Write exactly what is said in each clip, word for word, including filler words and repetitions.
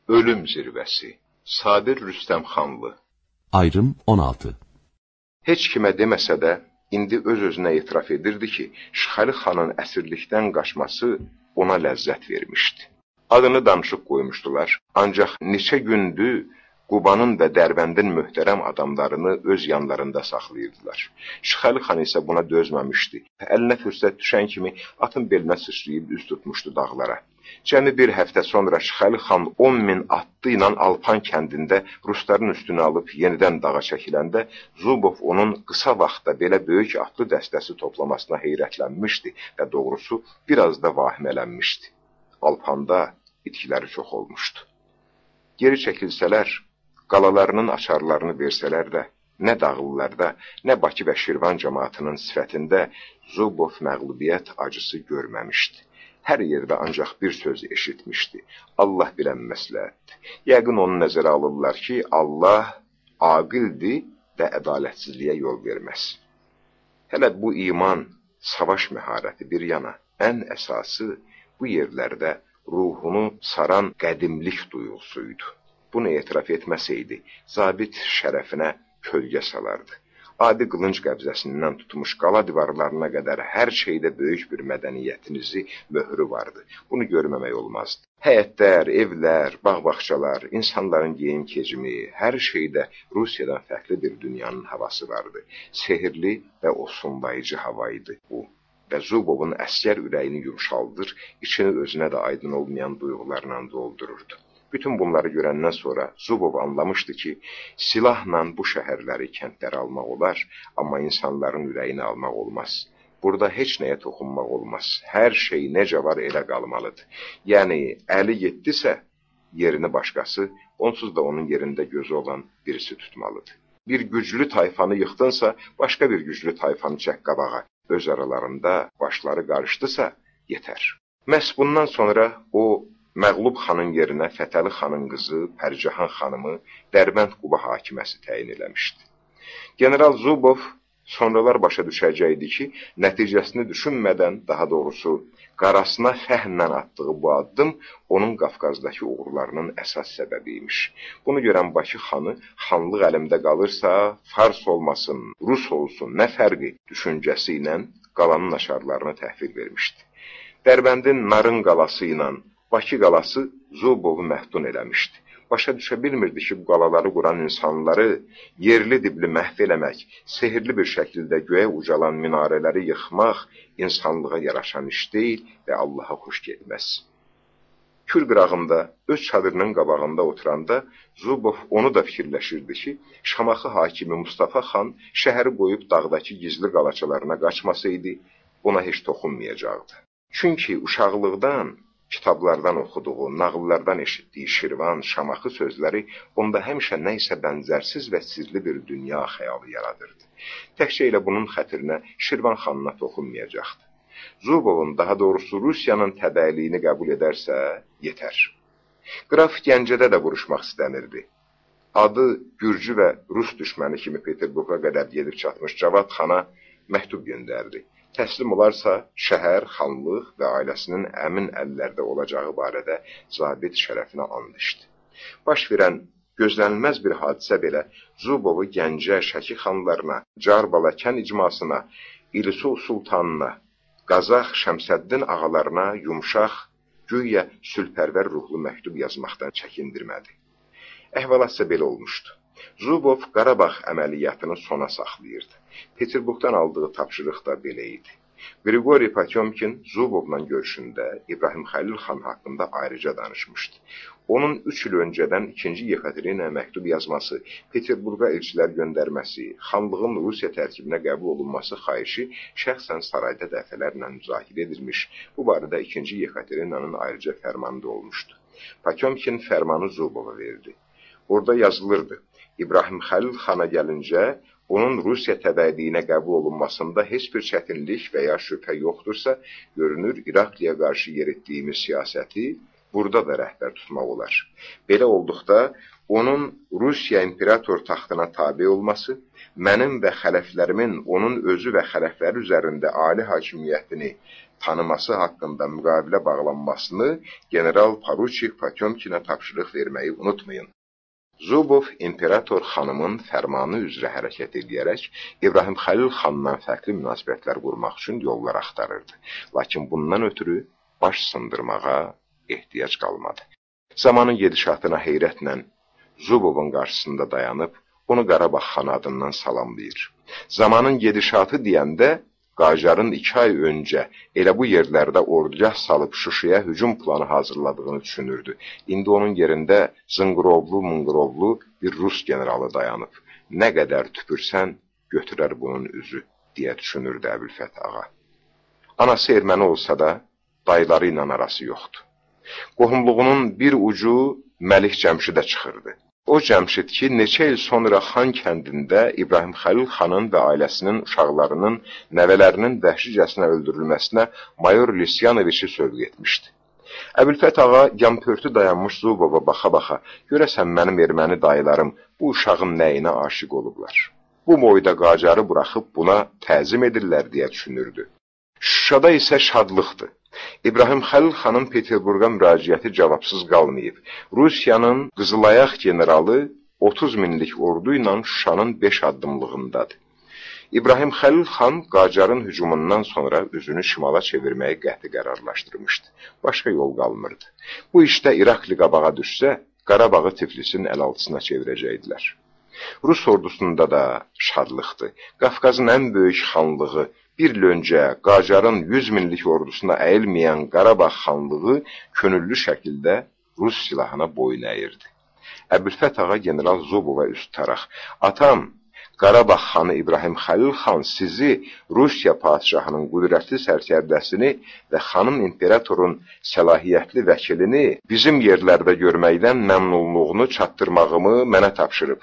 Ölüm zirvəsi. Sabir Rüstəmxanlı. Ayrım on altı. Heç kimə deməsə də, indi öz-özünə etiraf edirdi ki, Şıxəli xanın əsirlikdən qaçması ona ləzzət vermişdi. Adını danışıb qoymuşdular, ancaq neçə gündür Qubanın və Dərbəndin möhtərəm adamlarını öz yanlarında saxlayırdılar. Şıxəli xan isə buna dözməmişdi. Əlinə fürsət düşən kimi atın belinə sıçrayıb üz tutmuşdu dağlara. Cəmi bir həftə sonra Şıxəli xan on min atlı ilə Alpan kəndində Rusların üstünü alıb yenidən dağa çəkiləndə, Zubov onun qısa vaxtda belə böyük atlı dəstəsi toplamasına heyrətlənmişdi və doğrusu biraz da vahimələnmişdi. Alpanda itkiləri çox olmuşdu. Geri çəkilsələr, qalalarının açarlarını versələr də, nə dağlılarda, nə Bakı və Şirvan cəmaatının sifətində Zubov məğlubiyyət acısı görməmişdi. Hər yerdə ancaq bir söz eşitmişdi. Allah bilən məsləhətdir. Yəqin onu nəzərə alırlar ki, Allah aqildir və ədalətsizliyə yol verməz. Hələ bu iman, savaş məharəti bir yana, ən əsası bu yerlərdə ruhunu saran qədimlik duyğusuydu. Bunu etiraf etməsəydi, zabit şərəfinə kölgə salardı. Adi qılınc qəbzəsindən tutmuş qala divarlarına qədər hər şeydə böyük bir mədəniyyətinizi möhrü vardı. Bunu görməmək olmazdı. Həyətlər, evlər, bağ-bağçalar, insanların geyim keçimi, hər şeydə Rusiyadan fərqli bir dünyanın havası vardı. Sehirli və osunlayıcı hava idi bu. Və Zubovun əsgər ürəyini yumşaldır, içini özünə də aydın olmayan duyğularla doldururdu. Bütün bunları görəndən sonra Zubov anlamışdı ki, silahla bu şəhərləri, kəndləri almaq olar, amma insanların ürəyini almaq olmaz. Burada heç nəyə toxunmaq olmaz. Hər şey necə var elə qalmalıdır. Yəni, əli getdisə, yerini başqası, onsuz da onun yerində gözü olan birisi tutmalıdır. Bir güclü tayfanı yıxdınsa, başqa bir güclü tayfanı çək qabağa. Öz aralarında başları qarışdısa, yetər. Məhz bundan sonra o, Məğlub xanın yerinə Fətəli xanın qızı Pərcahan xanımı Dərbənd Quba hakiməsi təyin eləmişdi. General Zubov sonralar başa düşəcəkdi ki, nəticəsini düşünmədən, daha doğrusu qarasına fəhmlə atdığı bu addım onun Qafqazdakı uğurlarının əsas səbəbiymiş. Bunu görən Bakı xanı, xanlıq əlimdə qalırsa, Fars olmasın, Rus olsun, nə fərqi düşüncəsi ilə qalanın açarlarını təhvil vermişdi. Dərbəndin Narın qalası ilə Bakı qalası Zubovu məhdun eləmişdi. Başa düşə bilmirdi ki, bu qalaları quran insanları yerli dibli məhv eləmək, sehirli bir şəkildə göyə ucalan minarələri yıxmaq insanlığa yaraşan iş deyil və Allaha xoş getməz. Kür qırağında, öz çadırının qabağında oturanda Zubov onu da fikirləşirdi ki, Şamaxı hakimi Mustafa xan şəhəri qoyub dağdakı gizli qalaçalarına qaçmasaydı, buna heç toxunmayacaqdı. Çünki uşaqlıqdan kitablardan oxuduğu, nağıllardan eşitdiyi Şirvan, Şamaxı sözləri onda həmişə nə isə bənzərsiz və sirli bir dünya xəyalı yaradırdı. Təkcə elə bunun xətrinə Şirvan xanına toxunmayacaqdı. Zubovun, daha doğrusu Rusiyanın təbəiliyini qəbul edərsə, yetər. Qraf Gəncədə də vuruşmaq istəmirdi. Adı Gürcü və Rus düşməni kimi Peterburqa qədər gedib çatmış Cavad xana məktub göndərdi. Təslim olarsa, şəhər, xanlıq və ailəsinin əmin əllərdə olacağı barədə zabit şərəfinə and içdi. Baş verən gözlənilməz bir hadisə belə Zubovu Gəncə, Şəki xanlarına, Carbala-Kən icmasına, İlisu sultanına, Qazax, Şəmsəddin ağalarına yumşaq, güya sülpərvər ruhlu məktub yazmaqdan çəkindirmədi. Əhvalatsa belə olmuşdu. Zubov Qarabağ əməliyyatını sona saxlayırdı. Peterburqdan aldığı tapşırıq da belə idi. Qriqori Potyomkin Zubovla görüşündə İbrahim Xəlil xan haqqında ayrıca danışmışdı. Onun üç il öncədən ikinci Yekaterina məktub yazması, Peterburqa elçilər göndərməsi, xanlığın Rusiya tərkibinə qəbul olunması xahişi şəxsən sarayda dəfələrlə müzakirə edilmiş, bu barədə ikinci Yekaterinanın ayrıca fərmanında olmuşdu. Potyomkin fərmanı Zubova verdi. Orada yazılırdı, İbrahim Xəlil xana gəlincə, onun Rusiya təbəiliyinə qəbul olunmasında heç bir çətinlik və ya şübhə yoxdursa, görünür İrakliyə qarşı yeritdiyimiz siyasəti burada da rəhbər tutmaq olar. Belə olduqda, onun Rusiya imperator taxtına tabi olması, mənim və xələflərimin onun özü və xələfləri üzərində ali hakimiyyətini tanıması haqqında müqavilə bağlanmasını general Poruçik Potyomkinə tapşırıq verməyi unutmayın. Zubov imperator xanımın fərmanı üzrə hərəkət edərək İbrahim Xəlil xanla fərqli münasibətlər qurmaq üçün yollar axtarırdı. Lakin bundan ötürü baş sındırmağa ehtiyac qalmadı. Zamanın gedişatına heyrətlə Zubovun qarşısında dayanıb, onu Qarabağ xanı adından salamlayır. Zamanın gedişatı deyəndə, Qacarın iki ay öncə elə bu yerlərdə ordugah salıb Şuşaya hücum planı hazırladığını düşünürdü. İndi onun yerində zınqırovlu, mınqırovlu bir Rus generalı dayanıb. Nə qədər tüpürsən, götürər bunun üzü, deyə düşünürdü Əbülfət ağa. Anası erməni olsa da, dayıları ilə arası yoxdur. Qohumluğunun bir ucu Məlik Cəmşidə çıxırdı. O Cəmşid ki, neçə il sonra Xan kəndində İbrahim Xəlil xanın və ailəsinin uşaqlarının, nəvələrinin vəhşicəsinə öldürülməsinə Mayor Lisyanoviçi sövq etmişdi. Əbülfət ağa yampörtü dayanmış Zubova baxa-baxa, görəsən mənim erməni dayılarım bu uşağın nəyinə aşiq olublar. Bu boyda Qacarı buraxıb buna təzim edirlər deyə düşünürdü. Şuşada isə şadlıqdır. İbrahim Xəlil xanın Peterburqa müraciəti cavabsız qalmayıb. Rusiyanın Qızılayaq generalı otuz minlik ordu ilə Şuşanın beş addımlığındadır. İbrahim Xəlil xan Qacarın hücumundan sonra üzünü şimala çevirməyi qəti qərarlaşdırmışdı. Başqa yol qalmırdı. Bu işdə İrakli qabağa düşsə, Qarabağı Tiflisin əl altısına çevirəcəkdilər. Rus ordusunda da şadlıqdır. Qafqazın ən böyük xanlığı, bir il öncə Qacarın yüz minlik ordusuna əyilməyən Qarabağ xanlığı könüllü şəkildə Rus silahına boyun əyirdi. Əbülfət ağa general Zubova üst tutaraq, atam, Qarabağ xanı İbrahim Xəlil xan sizi Rusiya padişahının qüdrətli sərkərdəsini və xanım imperatorun səlahiyyətli vəkilini bizim yerlərdə görməkdən məmnunluğunu çatdırmağımı mənə tapşırıb.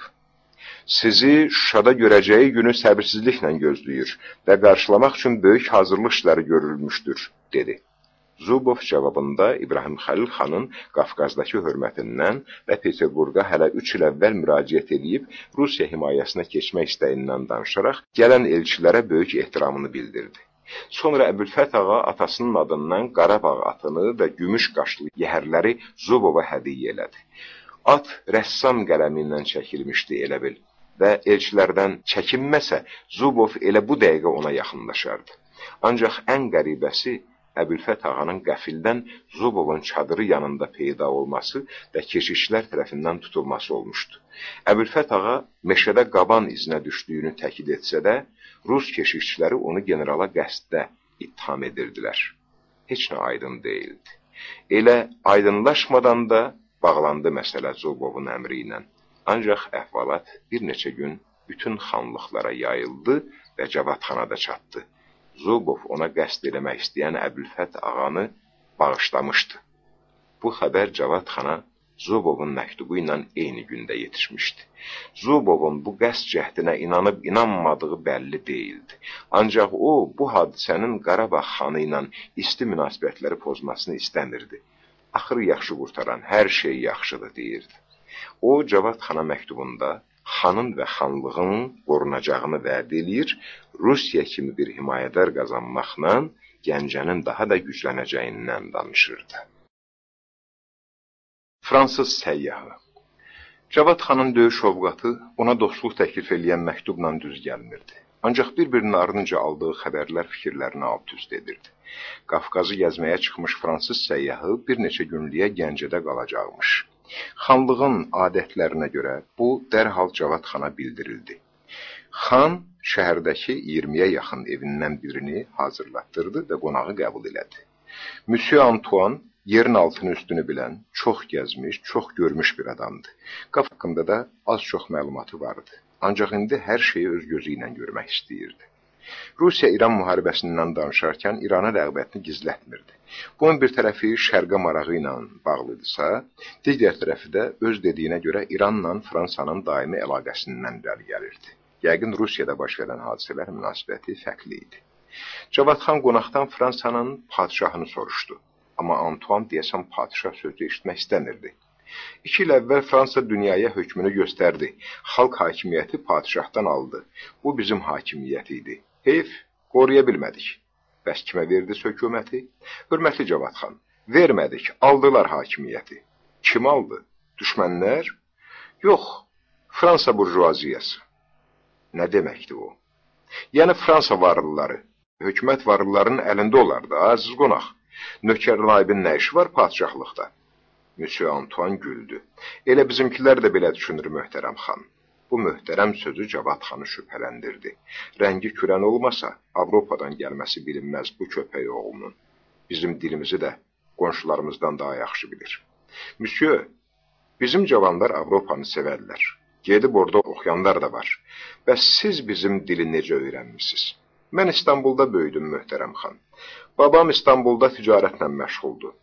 Sizi Şuşada görəcəyi günü səbirsizliklə gözləyir və qarşılamaq üçün böyük hazırlıq işləri görülmüşdür, dedi. Zubov cavabında İbrahim Xəlil xanın Qafqazdakı hörmətindən və Peterburqa hələ üç il əvvəl müraciət edib Rusiya himayəsinə keçmək istəyindən danışaraq gələn elçilərə böyük ehtiramını bildirdi. Sonra Əbülfət ağa atasının adından Qarabağ atını və gümüş qaşlı yəhərləri Zubova hədiyyə elədi. At rəssam qələmi ilə çəkilmişdi elə bil və elçilərdən çəkinməsə Zubov elə bu dəqiqə ona yaxınlaşardı. Ancaq ən qəribəsi Əbülfət ağanın qəfildən Zubovun çadırı yanında peyda olması və keşişlər tərəfindən tutulması olmuşdu. Əbülfət ağa meşədə qaban izinə düşdüyünü təkid etsə də, Rus keşişçiləri onu generala qəsddə ittiham edirdilər. Heç nə aydın deyildi. Elə aydınlaşmadan da bağlandı məsələ Zubovun əmri ilə. Ancaq əhvalat bir neçə gün bütün xanlıqlara yayıldı və Cavadxana da çatdı. Zubov ona qəsd eləmək istəyən Əbülfət ağanı bağışlamışdı. Bu xəbər Cavadxana Zubovun məktubu ilə eyni gündə yetişmişdi. Zubovun bu qəsd cəhdinə inanıb inanmadığı bəlli deyildi. Ancaq o, bu hadisənin Qarabağ xanı ilə isti münasibətləri pozmasını istəmirdi. Axırı yaxşı qurtaran hər şey yaxşıdır, deyirdi. O, Cavadxana məktubunda xanın və xanlığın qorunacağını vəd edir, Rusiya kimi bir himayədar qazanmaqla Gəncənin daha da güclənəcəyindən danışırdı. Fransız səyyahı Cavadxanın döyüş ovqatı ona dostluq təklif eləyən məktubla düz gəlmirdi. Ancaq bir-birinin ardınca aldığı xəbərlər fikirlərini alt-üst edirdi. Qafqazı gəzməyə çıxmış fransız səyyahı bir neçə günlüyə Gəncədə qalacaqmış. Xanlığın adətlərinə görə bu dərhal Cavadxana bildirildi. Xan şəhərdəki iyirmiyə yaxın evindən birini hazırlatdırdı və qonağı qəbul elədi. Monsieur Antoine yerin altını üstünü bilən, çox gəzmiş, çox görmüş bir adamdı. Qaf haqqında da az-çox məlumatı vardı. Ancaq indi hər şeyi öz gözü ilə görmək istəyirdi. Rusiya-İran müharibəsindən danışarkən İrana rəğbətini gizlətmirdi. Bunun bir tərəfi şərqə marağı ilə bağlıdırsa, digər tərəfi də öz dediyinə görə İranla Fransanın daimi əlaqəsindən irəli gəlirdi. Yəqin Rusiyada baş verən hadisələr münasibəti fərqli idi. Cavadxan qonaqdan Fransanın padişahını soruşdu. Amma Antoine deyəsən padişah sözü eşitmək istəmirdi. İki il əvvəl Fransa dünyaya hökmünü göstərdi. Xalq hakimiyyəti padişahdan aldı. Bu bizim hakimiyyət idi. Heyf, qoruya bilmədik. Bəs kimə verdi hökuməti? Hörmətli Cavad xan, vermədik, aldılar hakimiyyəti. Kim aldı? Düşmənlər? Yox, Fransa burjuaziyası. Nə deməkdir o? Yəni Fransa varlıları, hökumət varlılarının əlində olardı, aziz qonaq. Nökər naibin nə işi var padişahlıqda? Monsieur Antoine güldü. Elə bizimkilər də belə düşünür, möhtərəm xan. Bu möhtərəm sözü Cavad xanı şübhələndirdi. Rəngi kürən olmasa, Avropadan gəlməsi bilinməz bu köpək oğlunun. Bizim dilimizi də qonşularımızdan daha yaxşı bilir. Monsieur, bizim cavanlar Avropanı sevərlər. Gedib orada oxuyanlar da var. Bəs siz bizim dili necə öyrənmişsiniz? Mən İstanbulda böyüdüm, möhtərəm xan. Babam İstanbulda ticarətlə məşğuldur.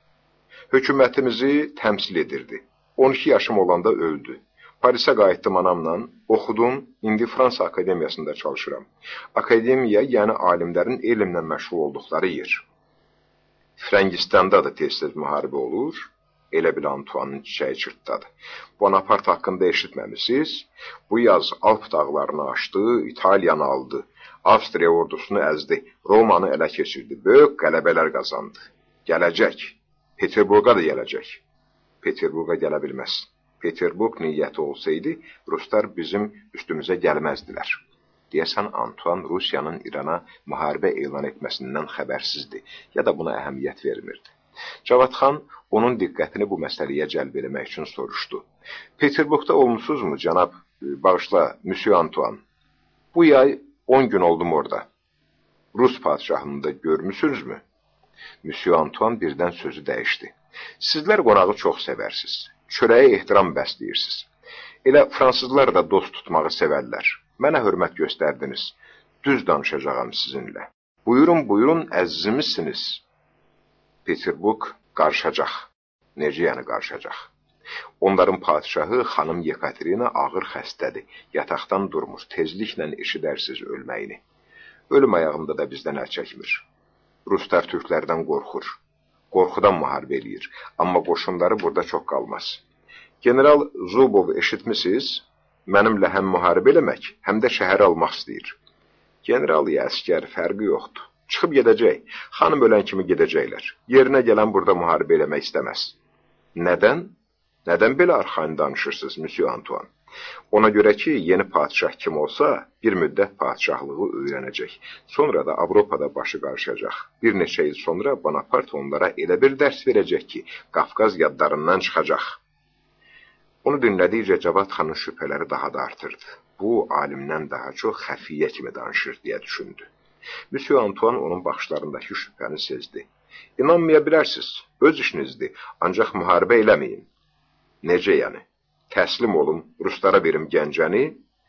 Hökumətimizi təmsil edirdi. on iki yaşım olanda öldü. Parisə qayıtdım anamla, oxudum, indi Fransa Akademiyasında çalışıram. Akademiya, yəni alimlərin elmlə məşğul olduqları yer. Frəngistanda da tez-tez müharibə olur, elə bil Antoine'ın çiçəyi çırtdadır. Bonaparte haqqında eşitməmisiniz? Bu yaz Alp dağlarını aşdı, İtaliyanı aldı, Avstriya ordusunu əzdi, Romanı ələ keçirdi, böyük qələbələr qazandı. Gələcək, Peterburqa da gələcək. Peterburqa gələ bilməz. Peterburq niyyəti olsaydı, Ruslar bizim üstümüzə gəlməzdilər. Deyəsən, Antoine Rusiyanın İrana müharibə elan etməsindən xəbərsizdir, ya da buna əhəmiyyət vermirdi. Cavad xan onun diqqətini bu məsələyə cəlb eləmək üçün soruşdu. Peterburqda olmuşsuzmu, cənab, bağışla, Monsieur Antoine? Bu yay on gün oldum orada. Rus padişahını da görmüsünüzmü? Monsieur Antoine birdən sözü dəyişdi. Sizlər qonağı çox sevərsiniz. Çörəyə ehtiram bəsləyirsiniz. Elə fransızlar da dost tutmağı sevərlər. Mənə hörmət göstərdiniz. Düz danışacağam sizinlə. Buyurun, buyurun, əzizimizsiniz. Peterburq qarışacaq. Necə yəni qarışacaq? Onların padişahı xanım Yekaterina ağır xəstədir. Yataqdan durmur. Tezliklə eşidərsiz ölməyini. Ölüm ayağında da bizdən əl çəkmir. Ruslar türklərdən qorxur. Qorxudan müharibə eləyir. Amma qoşunları burada çox qalmaz. General Zubov eşitmisiniz? Mənimlə həm müharibə eləmək, həm də şəhəri almaq istəyir. General ya əskər fərqi yoxdur. Çıxıb gedəcək. Xanım ölən kimi gedəcəklər. Yerinə gələn burada müharibə eləmək istəməz. Nədən? Nədən belə arxain danışırsınız, Monsieur Antoine? Ona görə ki, yeni padişah kim olsa, bir müddət padişahlığı öyrənəcək. Sonra da Avropada başı qarışacaq. Bir neçə il sonra Bonaparte onlara elə bir dərs verəcək ki, Qafqaz yadlarından çıxacaq. Onu dinlədikcə Cavad xanın şübhələri daha da artırdı. Bu, alimdən daha çox xəfiyyə kimi danışır, deyə düşündü. Monsieur Antoine onun baxışlarındakı şübhəni sezdi. İnanmaya bilərsiniz, öz işinizdir, ancaq müharibə eləməyin. Necə yəni? Təslim olum, Ruslara verim Gəncəni,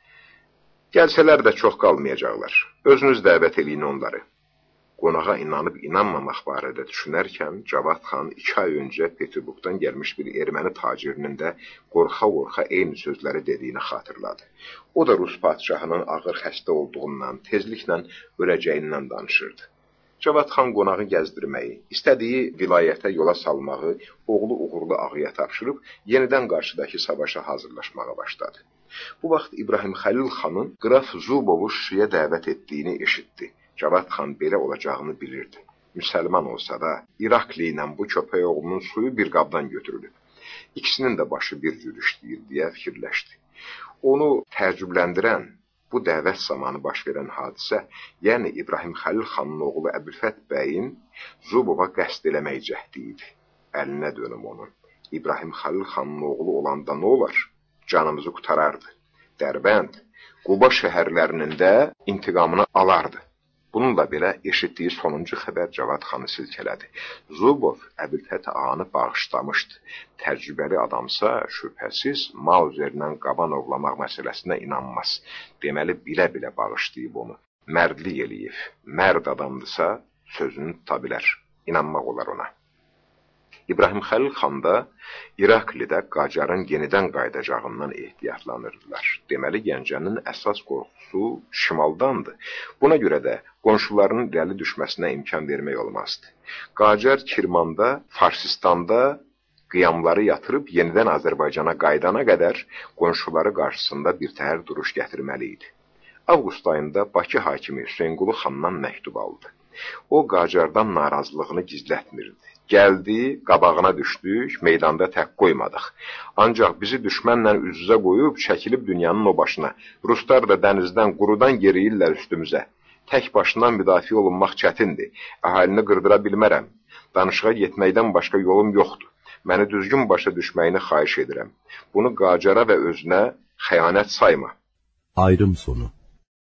gəlsələr də çox qalmayacaqlar. Özünüz dəvət eləyin onları. Qonağa inanıb inanmamaq barədə düşünərkən, Cavad xan iki ay öncə Peterburqdan gəlmiş bir erməni tacirinin də qorxa-qorxa eyni sözləri dediyini xatırladı. O da Rus padişahının ağır xəstə olduğundan, tezliklə öləcəyindən danışırdı. Cavad xan qonağı gəzdirməyi, istədiyi vilayətə yola salmağı, oğlu uğurlu ağıya tapşırıb, yenidən qarşıdakı savaşa hazırlaşmağa başladı. Bu vaxt İbrahim Xəlil xanın Qraf Zubovu Şuşaya dəvət etdiyini eşitdi. Cavad xan belə olacağını bilirdi. Müsəlman olsa da, İrakli ilə bu köpək oğlunun suyu bir qabdan götürülüb. İkisinin də başı bir cür işləyir, deyə fikirləşdi. Onu təəccübləndirən, bu dəvət zamanı baş verən hadisə, yəni İbrahim Xəlil xanın oğlu Əbülfət bəyin Zubova qəsd eləmək cəhdi idi. Əlinə dönüm onun. İbrahim Xəlil xanın oğlu olanda nə olar? Canımızı qutarardı. Dərbənd, Quba şəhərlərinin də intiqamını alardı. Bununla belə eşitdiyi sonuncu xəbər Cavad xanı silkələdi. Zubov Əbülfət ağanı bağışlamışdı. Təcrübəli adamsa şübhəsiz mal üzərindən qaban ovlamaq məsələsinə inanmaz. Deməli bilə-bilə bağışlayıb onu. Mərdlik eləyib. Mərd adamdırsa sözünü tuta bilər. İnanmaq olar ona. İbrahim Xəlil xan da İraklidə Qacarın yenidən qayıdacağından ehtiyatlanırdılar. Deməli, Gəncənin əsas qorxusu şimaldandır. Buna görə də qonşularının irəli düşməsinə imkan vermək olmazdı. Qacar Kirmanda, Farsistanda qiyamları yatırıb yenidən Azərbaycana qaydana qədər qonşuları qarşısında bir təhər duruş gətirməli idi. Avqust ayında Bakı hakimi Hüseynqulu xandan məktub aldı. O Qacardan narazılığını gizlətmirdi. Gəldi, qabağına düşdük, meydanda tək qoymadıq. Ancaq bizi düşmənlə üz-üzə qoyub, çəkilib dünyanın o başına. Ruslar da dənizdən, qurudan yeriyirlər üstümüzə. Tək başından müdafiə olunmaq çətindir. Əhalini qırdıra bilmərəm. Danışığa getməkdən başqa yolum yoxdur. Məni düzgün başa düşməyini xahiş edirəm. Bunu Qacara və özünə xəyanət sayma. Ayrım sonu.